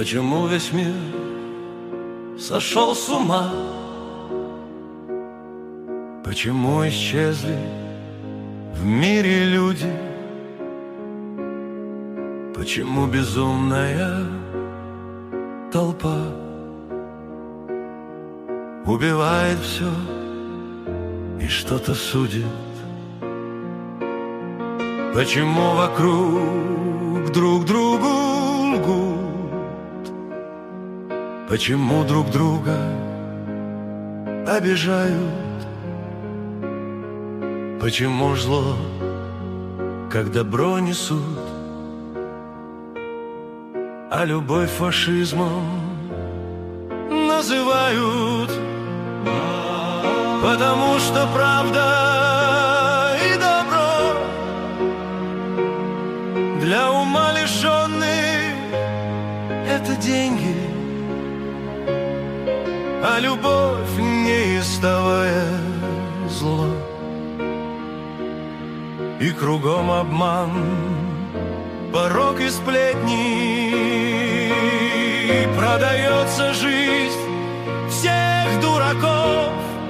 Почему весь мир сошел с ума? Почему исчезли в мире люди? Почему безумная толпа убивает все и что-то судит? Почему вокруг друг другу лгут? Почему друг друга обижают? Почему зло, как добро несут, а любовь фашизмом называют? Потому что правда и добро для ума лишенных — это деньги, а любовь неистовое зло. И кругом обман, порок и сплетни, продается жизнь всех дураков,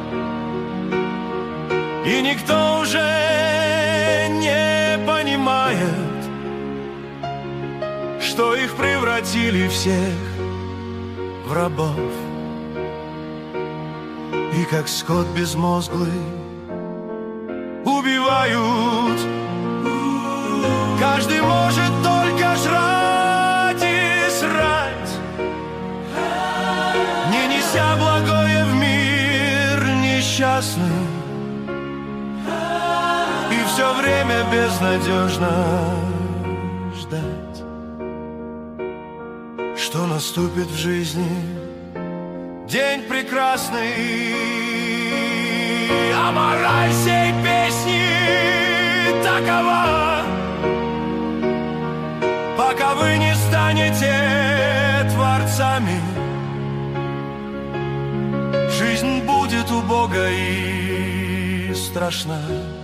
и никто уже не понимает, что их превратили всех в рабов. И как скот безмозглый убивают. Каждый может только жрать и срать, не неся благое в мир несчастный. И все время безнадежно ждать, что наступит в жизни день прекрасный. А мораль сей песни такова: пока вы не станете творцами, жизнь будет убога и страшна,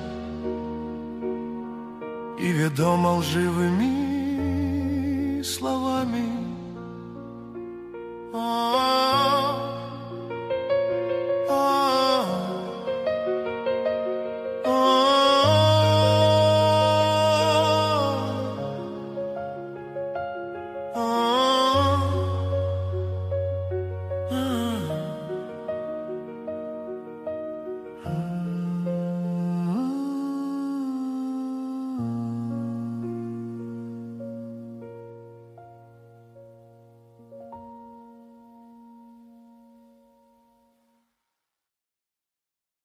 и ведома лживыми словами.